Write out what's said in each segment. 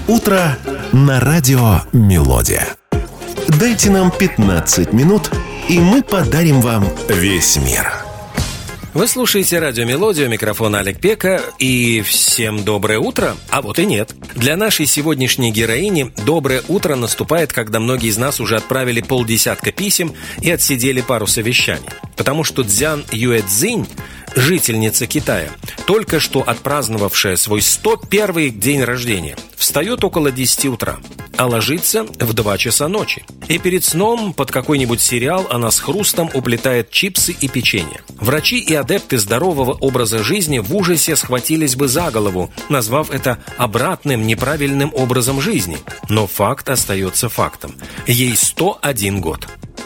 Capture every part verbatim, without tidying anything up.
Утро на радио «Мелодия». Дайте нам пятнадцать минут, и мы подарим вам весь мир. Вы слушаете радио «Мелодию», микрофон Олег Пека, и всем доброе утро, а вот и нет. Для нашей сегодняшней героини доброе утро наступает, когда многие из нас уже отправили полдесятка писем и отсидели пару совещаний. Потому что Цзян Юэцзинь, жительница Китая, только что отпраздновавшая свой сто первый день рождения, встает около десяти утра, а ложится в два часа ночи. И перед сном под какой-нибудь сериал она с хрустом уплетает чипсы и печенье. Врачи и адепты здорового образа жизни в ужасе схватились бы за голову, назвав это обратным неправильным образом жизни. Но факт остается фактом. Ей сто один год.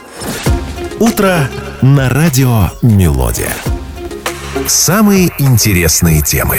Утро на радио «Мелодия». Самые интересные темы.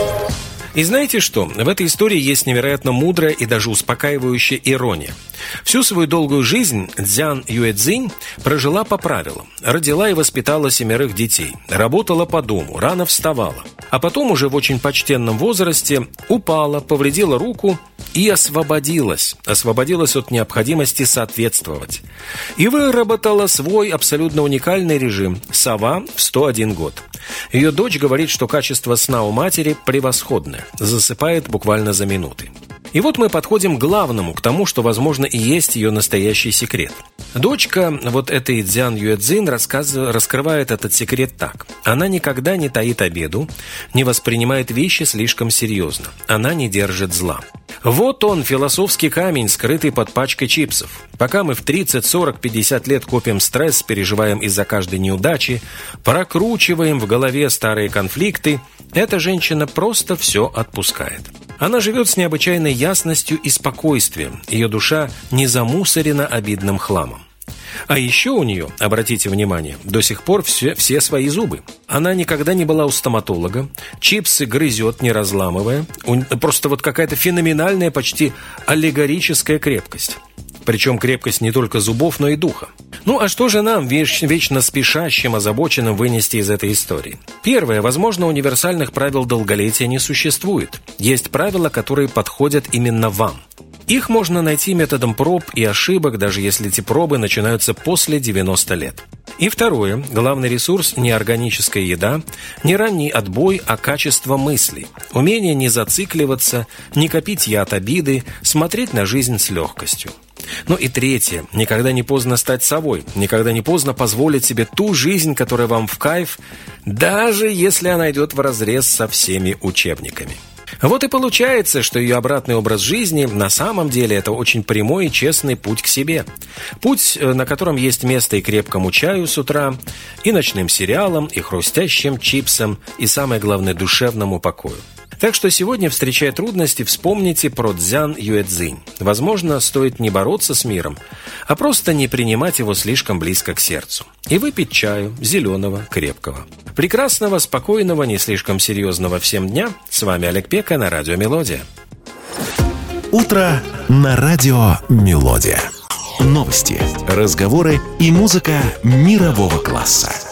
И знаете что? В этой истории есть невероятно мудрая и даже успокаивающая ирония. Всю свою долгую жизнь Цзян Юэцзинь прожила по правилам. Родила и воспитала семерых детей, работала по дому, рано вставала. А потом уже в очень почтенном возрасте упала, повредила руку и освободилась. Освободилась от необходимости соответствовать. И выработала свой абсолютно уникальный режим «Сова в сто один год». Ее дочь говорит, что качество сна у матери превосходное. Засыпает буквально за минуты. И вот мы подходим к главному, к тому, что, возможно, и есть ее настоящий секрет. Дочка вот этой Цзян Юэцзинь раскрывает этот секрет так. Она никогда не таит обиду, не воспринимает вещи слишком серьезно. Она не держит зла. Вот он, философский камень, скрытый под пачкой чипсов. Пока мы в тридцать, сорок, пятьдесят лет копим стресс, переживаем из-за каждой неудачи, прокручиваем в голове старые конфликты, эта женщина просто все отпускает. Она живет с необычайной ясностью и спокойствием. Ее душа не замусорена обидным хламом. А еще у нее, обратите внимание, до сих пор все, все свои зубы. Она никогда не была у стоматолога, чипсы грызет, не разламывая. У, просто вот какая-то феноменальная, почти аллегорическая крепкость. Причем крепкость не только зубов, но и духа. Ну а что же нам, веч- вечно спешащим, озабоченным, вынести из этой истории? Первое. Возможно, универсальных правил долголетия не существует. Есть правила, которые подходят именно вам. Их можно найти методом проб и ошибок, даже если эти пробы начинаются после девяноста лет. И второе. Главный ресурс – не органическая еда, не ранний отбой, а качество мыслей. Умение не зацикливаться, не копить яд обиды, смотреть на жизнь с легкостью. Ну и третье. Никогда не поздно стать совой. Никогда не поздно позволить себе ту жизнь, которая вам в кайф, даже если она идет вразрез со всеми учебниками. Вот и получается, что ее обратный образ жизни на самом деле это очень прямой и честный путь к себе. Путь, на котором есть место и крепкому чаю с утра, и ночным сериалам, и хрустящим чипсам, и, самое главное, душевному покою. Так что сегодня, встречая трудности, вспомните про Цзян Юэцзинь. Возможно, стоит не бороться с миром, а просто не принимать его слишком близко к сердцу. И выпить чаю, зеленого, крепкого. Прекрасного, спокойного, не слишком серьезного всем дня. С вами Олег Пека на радио «Мелодия». Утро на радио «Мелодия». Новости, разговоры и музыка мирового класса.